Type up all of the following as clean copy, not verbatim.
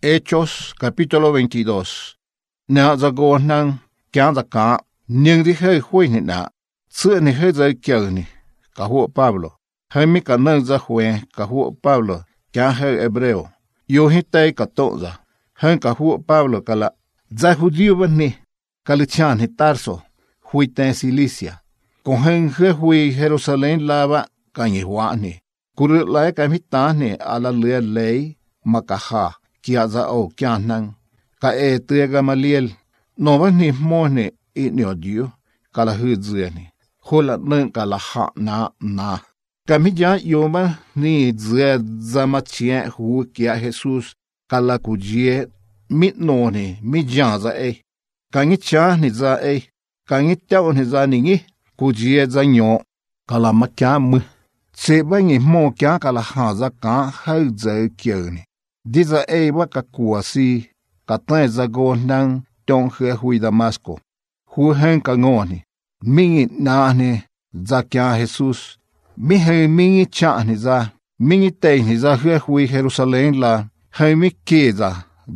Hechos capítulo 22. Nè za go nang kyang za ka ning di hơi hui ni na sự ni hơi za kyang ni ka hu Pablo hơi mi ka nang za hui ka hu Pablo kyang hơi hebreo yo hi tai ka to za hơi ka hu Pablo ka la za judío ban ni ka le chan hi Tarso hui ten Cilicia con hơi hui Jerusalem la ba ka ni wa ni ku lai ka mi ta ni ala le lei makaha kia za o kia nang ka e te Gamaliel no ba ni mo ne i ni odio ka la hu zia ni khola nang ka la ha na ka mi ja yo ma ni zia za ma chie hu kia Jesus ka la ku jie mi no ni mi ja za e ka ngi cha ni za e ka ngi tao ni za ni ngi ku jie za nyo ka la ma kya mu se ba ngi mo kya ka la ha za ka ha za kia ni đi ra ai ba ka kua si ka tai za go nang tong he hui Damasco hu hen ka ngoni mi na ne za kya Jesus mi he mi cha ni za mi te ni za he hui Jerusalem la he mi ke za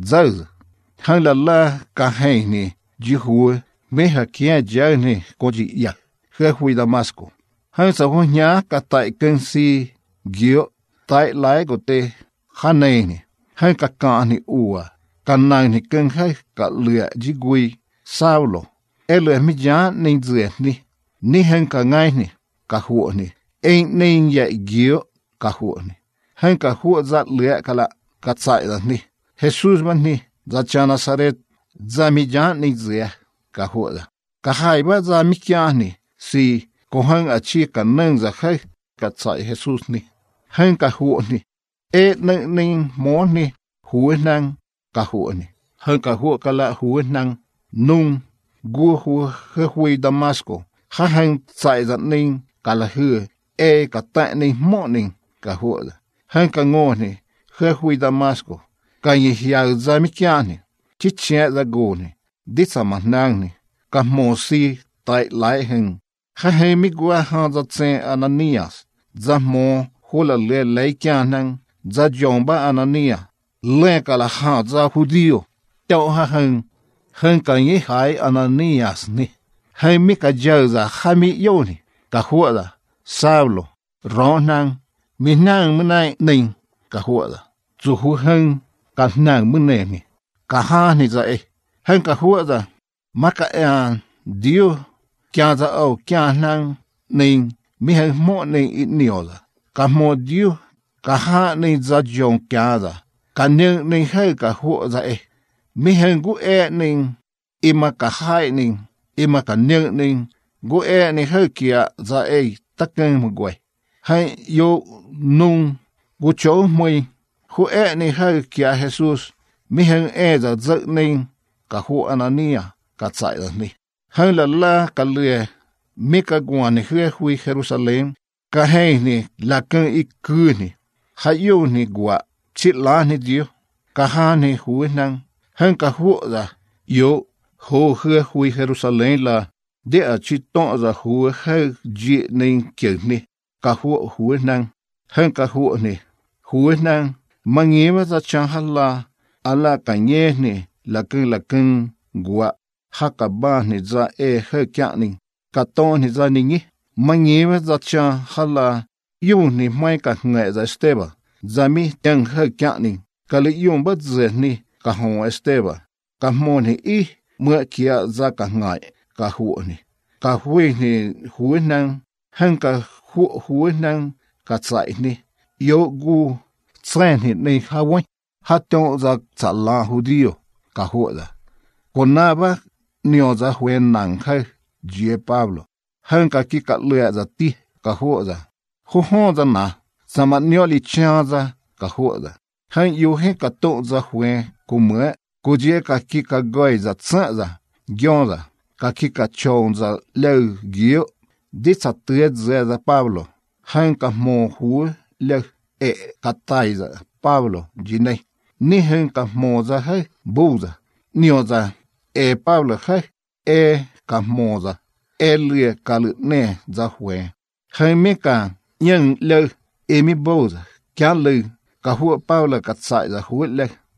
han la ka he ni ji hu mi ha kia ja ni ko ji ya he hui Damasco han sa ho nya ka tai ken si gio tai lai go te khanai ni hai ka ka ni ua ka nang ni ken hai ka lue ji gui Saulo ele mi ja ni zue ni hen ka ngai ni ka hu ni ein ning ya gio ka hu ni hen ka hu za lue ka la ka tsai da ni Jesus man ni za cha Nazaret za mi ja ni zue ka hu da ka hai ba za mi kya ni si ko hang a chi ka nang za khai ka tsai Jesus ni hen ka hu ni e ning mo ni hu nang ka hu ni hơn ka hu ka la hu nang nung gu hui Damasco ha hang sai za ning ka la hu e ka ta ni mo ning ka hu hơn ka ngo ni hui Damasco ka yi ya za mi kya ni chi che za go ni di sa ma nang ni ka mo si tai lai heng ha he mi gua ha za tse Ananias za mo hu la le lai kya nang za jong ba Anania le ka la ha za judío tao ha hơn ka yi hai Ananias ni hai mi ka jau za ha mi yo ni ka hu da Saulo ro nang mi nang mu nai ning ka hu da zu hu hơn ka nang mu ne ni ka ha ni za e hơn ka hu da ma ka an dio kya za o kya nang ning mi ha mo ni i ni o da ka mo dio ka ha ni za jong kya da ka ning hai ka hu za e mi hen gu e ning ima ka hai ning ima ka ning gu e ni hai kia za e taken mu gwe hai yo nung gu cho mui hu e ni hai kia Jesus mi hen e za ning ka hu Anania ka tsai da ni hai la ka le mi ka gwa ni hui Jerusalem ka hai ni la kan I ku ni hai yo ni gwa chit la ni dio ka ha ni hu nang hen ka hu da yo ho hui Jerusalem la de a chi to za hu he ji ning ke ni ka hu nang hen ka hu nang mangi ma za cha hala ala ka nye ni la kan gwa ha ka ba ni za e he kya ni ka to ni za ni ngi mangi ma za cha hala yo ni mai ka nge za steba zami teng he kya ni ka le yom ba ze ni ka ho esteba ka mo ni I mu kia za ka ngai ka hui ni hu nang han ka hu nang ka tsai ni yo gu tsai ni ha wai ha to za cha la judío ka hu da kona ba nio za huen nang khai je Pablo han ka ki ka le za ti ka hu da ho za na sama nio li cha za ka hu da han yu he ka to za hue ku mu ku je ka ki ka goi za tsa za gyon za ka ki ka chong za le gio di sa tre za Pablo han ka mo hu le e ka tai za Pablo ji nei ni han ka mo za he bu za nio za e Pablo he e ka mo za e le ka le ne za hue han me ka nhân le e mi bu za kya le ka hu Pablo ka tsai za hu le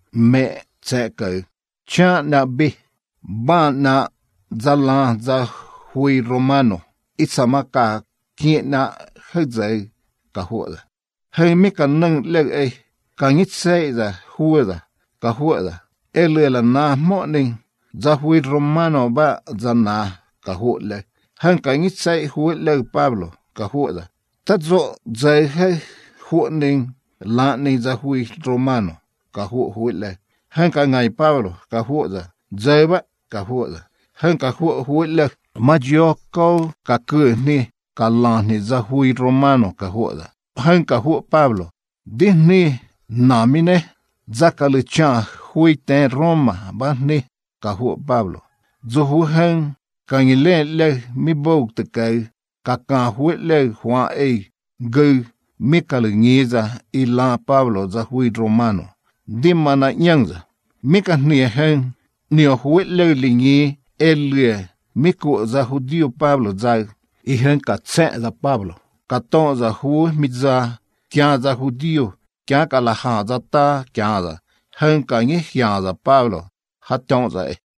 mẹ sẽ cử cha na bi ba na za la za hui romano isamaka kia na hơi dậy cả hội là hơi mấy cái nâng lên ấy cả nhít xe ra hui ra cả hội là lừa là na mọ ninh za hui romano ba za na cả hội là hơn cả nhít xe hui lên Pablo cả hội là tất dụ dậy hơi hội ninh là ninh za hui romano cả hội là hơn cả ngày Pablo cả hội là dậy ba cả hội là hơn cả hội là mà do câu cả cười ni cả làng ni za hui romano cả hội là hơn cả hội Pablo đi ni nami ne za cả lư cha hui tên Roma ba ni cả hội Pablo dù hui hơn cả người lên mi bầu tự cái cả hui lên hoa ấy gư mi cả lư nghe ra ila Pablo za hui romano đi mà na nhang ra mi cả nia hơn nia hui lên lì nghe lừa mi cụ za judio Pablo za y hơn cả xe za Pablo cả to za hui mi za kia za judio kia cả là ha za ta kia za hơn cả nghe kia za Pablo hát trong za